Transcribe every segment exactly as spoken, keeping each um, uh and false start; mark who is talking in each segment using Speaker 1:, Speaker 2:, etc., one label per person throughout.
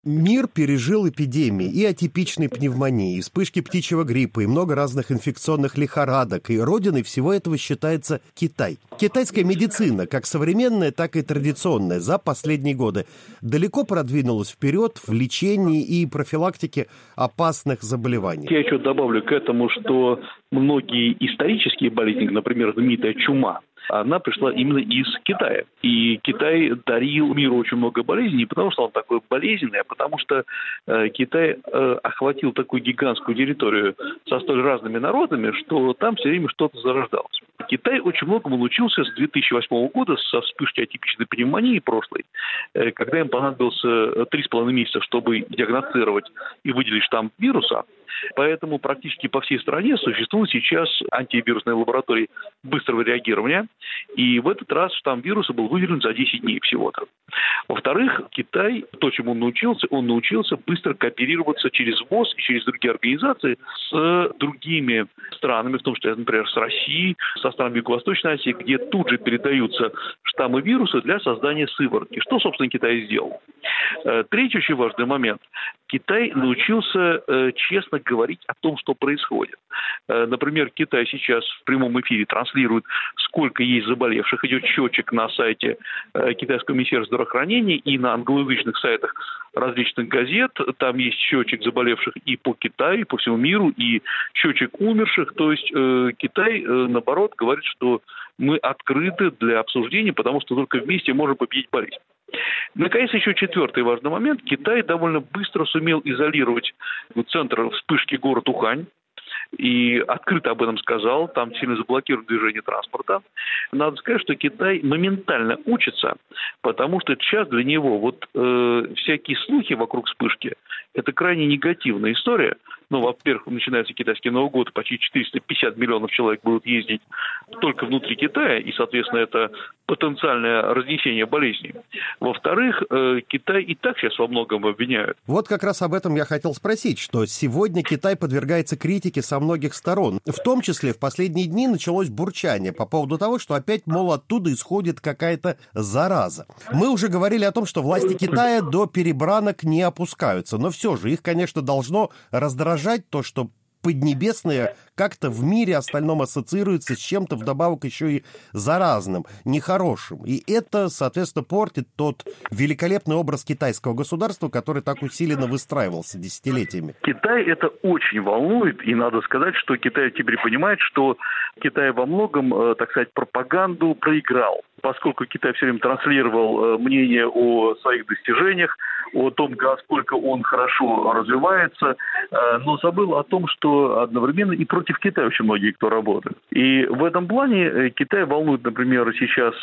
Speaker 1: Мир пережил эпидемии и атипичной пневмонии, и вспышки птичьего гриппа, и много разных инфекционных лихорадок, и родиной всего этого считается Китай. Китайская медицина, как современная, так и традиционная, за последние годы далеко продвинулась вперед в лечении и профилактике опасных заболеваний.
Speaker 2: Я еще добавлю к этому, что многие исторические болезни, например, знаменитая чума, она пришла именно из Китая. И Китай дарил миру очень много болезней, не потому что он такой болезненный, а потому что э, Китай э, охватил такую гигантскую территорию со столь разными народами, что там все время что-то зарождалось. Китай очень многому научился с две тысячи восьмого года, со вспышки атипичной пневмонии прошлой, э, когда им понадобился три с половиной месяца, чтобы диагностировать и выделить штамм вируса. Поэтому практически по всей стране существуют сейчас антивирусные лаборатории быстрого реагирования. И в этот раз штамм вируса был выявлен за десять дней всего-то. Во-вторых, Китай, то, чему он научился, он научился быстро кооперироваться через ВОЗ и через другие организации с другими странами, в том числе, например, с Россией, со странами Юго-Восточной Азии, где тут же передаются штаммы вируса для создания сыворотки, что, собственно, Китай сделал. Третий очень важный момент. Китай научился э, честно говорить о том, что происходит. Э, например, Китай сейчас в прямом эфире транслирует, сколько есть заболевших. Идет счетчик на сайте э, Китайского министерства здравоохранения и на англоязычных сайтах различных газет. Там есть счетчик заболевших и по Китаю, и по всему миру, и счетчик умерших. То есть э, Китай, э, наоборот, говорит, что мы открыты для обсуждения, потому что только вместе можем победить болезнь. Наконец, еще четвертый важный момент. Китай довольно быстро сумел изолировать центр вспышки город Ухань. И открыто об этом сказал, там сильно заблокировано движение транспорта. Надо сказать, что Китай моментально учится, потому что сейчас для него вот э, всякие слухи вокруг вспышки – это крайне негативная история. Ну, во-первых, начинается китайский Новый год, почти четыреста пятьдесят миллионов человек будут ездить только внутри Китая, и, соответственно, это потенциальное разнесение болезней. Во-вторых, э, Китай и так сейчас во многом обвиняют.
Speaker 1: Вот как раз об этом я хотел спросить, что сегодня Китай подвергается критике со многих сторон. В том числе в последние дни началось бурчание по поводу того, что опять, мол, оттуда исходит какая-то зараза. Мы уже говорили о том, что власти Китая до перебранок не опускаются, но все же их, конечно, должно раздражать то, что Поднебесное как-то в мире остальном ассоциируется с чем-то вдобавок еще и заразным, нехорошим. И это, соответственно, портит тот великолепный образ китайского государства, который так усиленно выстраивался десятилетиями.
Speaker 2: Китай это очень волнует, и надо сказать, что Китай теперь понимает, что Китай во многом, так сказать, пропаганду проиграл. Поскольку Китай все время транслировал мнение о своих достижениях, о том, насколько он хорошо развивается, но забыл о том, что одновременно и против Китая очень многие кто работают. И в этом плане Китай волнует, например, сейчас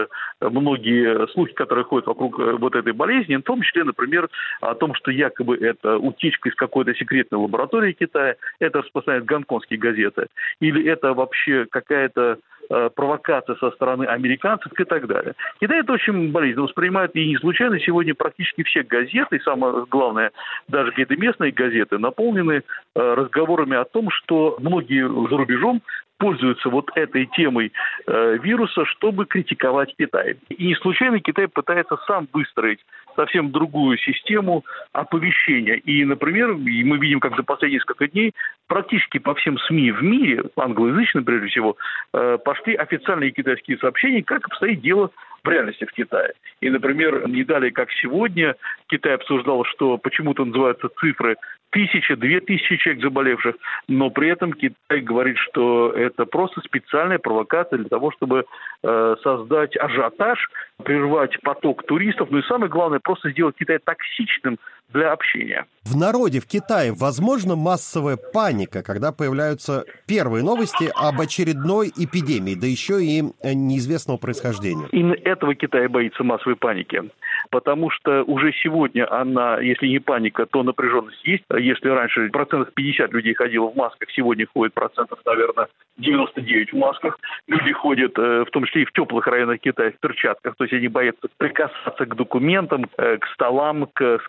Speaker 2: многие слухи, которые ходят вокруг вот этой болезни, в том числе, например, о том, что якобы это утечка из какой-то секретной лаборатории Китая, это распространяют гонконгские газеты, или это вообще какая-то провокация со стороны американцев и так далее. Китай это очень болезненно воспринимает, и не случайно сегодня практически все газеты, и самое главное, даже какие-то местные газеты, наполнены разговорами о том, что многие за рубежом пользуются вот этой темой э, вируса, чтобы критиковать Китай. И не случайно Китай пытается сам выстроить совсем другую систему оповещения. И, например, мы видим, как за последние несколько дней практически по всем СМИ в мире, англоязычным прежде всего, э, пошли официальные китайские сообщения, как обстоит дело в реальности в Китае. И, например, не далее, как сегодня, Китай обсуждал, что почему-то называются цифры тысяча, две тысячи человек заболевших, но при этом Китай говорит, что это просто специальная провокация для того, чтобы э, создать ажиотаж, прервать поток туристов, ну и самое главное, просто сделать Китай токсичным для общения.
Speaker 1: В народе в Китае возможно массовая паника, когда появляются первые новости об очередной эпидемии, да еще и неизвестного происхождения.
Speaker 2: Именно этого Китай боится массовой паники, потому что уже сегодня она, если не паника, то напряженность есть. Если раньше процентов пятьдесят людей ходило в масках, сегодня ходит процентов, наверное, девяносто девять в масках. Люди ходят, в том числе и в теплых районах Китая, в перчатках, то есть они боятся прикасаться к документам, к столам, к скамейкам,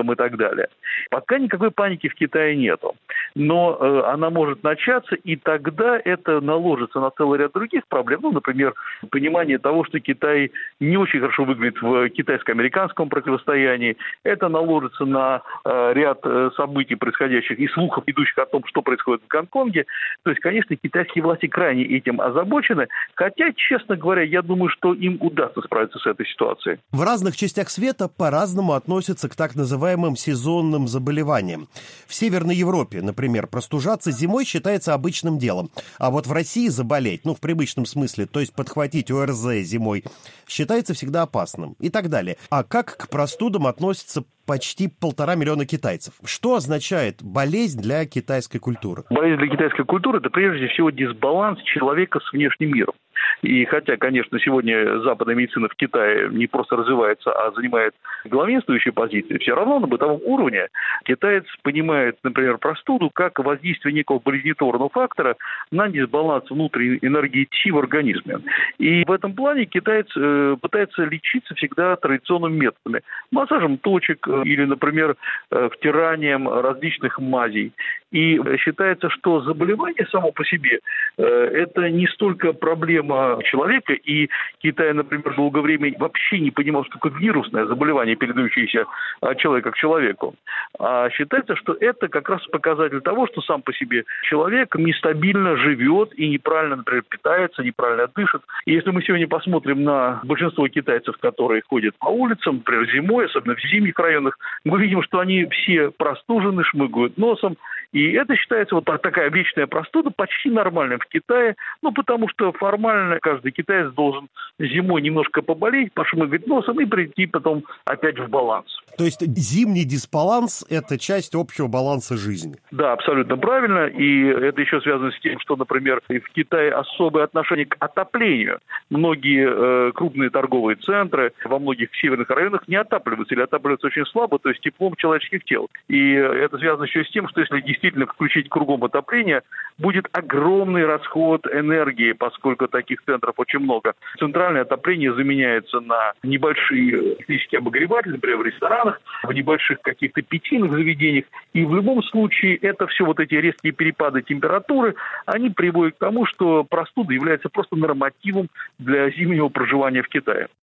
Speaker 2: ковидом и так далее. Пока никакой паники в Китае нету. Но э, она может начаться, и тогда это наложится на целый ряд других проблем. Ну, например, понимание того, что Китай не очень хорошо выглядит в китайско-американском противостоянии. Это наложится на э, ряд э, событий, происходящих, и слухов, идущих о том, что происходит в Гонконге. То есть, конечно, китайские власти крайне этим озабочены. Хотя, честно говоря, я думаю, что им удастся справиться с этой ситуацией.
Speaker 1: В разных частях света по-разному относятся к так называемым сезонным заболеваниям. В Северной Европе, например, простужаться зимой считается обычным делом. А вот в России заболеть, ну, в привычном смысле, то есть подхватить ОРЗ зимой, считается всегда опасным и так далее. А как к простудам относятся почти полтора миллиона китайцев? Что означает болезнь для китайской культуры?
Speaker 2: Болезнь для китайской культуры – это прежде всего дисбаланс человека с внешним миром. И хотя, конечно, сегодня западная медицина в Китае не просто развивается, а занимает главенствующие позиции, все равно на бытовом уровне китаец понимает, например, простуду как воздействие некого болезнетворного фактора на дисбаланс внутренней энергии Чи в организме. И в этом плане китаец э, пытается лечиться всегда традиционными методами. Массажем точек э, или, например, э, втиранием различных мазей. И считается, что заболевание само по себе э, это не столько проблема человека, и Китай, например, долгое время вообще не понимал, что такое вирусное заболевание, передающееся от человека к человеку. А считается, что это как раз показатель того, что сам по себе человек нестабильно живет и неправильно, например, питается, неправильно дышит. И если мы сегодня посмотрим на большинство китайцев, которые ходят по улицам, например, зимой, особенно в зимних районах, мы видим, что они все простужены, шмыгают носом. И это считается вот такая вечная простуда почти нормальной в Китае, ну, потому что формально каждый китаец должен зимой немножко поболеть, пошмыгать носом и прийти потом опять в баланс.
Speaker 1: То есть зимний дисбаланс – это часть общего баланса жизни?
Speaker 2: Да, абсолютно правильно. И это еще связано с тем, что, например, в Китае особое отношение к отоплению. Многие э, крупные торговые центры во многих северных районах не отапливаются или отапливаются очень слабо, то есть теплом человеческих тел. И это связано еще с тем, что если действительно включить кругом отопление, будет огромный расход энергии, поскольку таких центров очень много. Центральное отопление заменяется на небольшие электрические обогреватели, например, в ресторанах, в небольших каких-то питейных заведениях. И в любом случае это все вот эти резкие перепады температуры, они приводят к тому, что простуда является просто нормативом для зимнего проживания в Китае.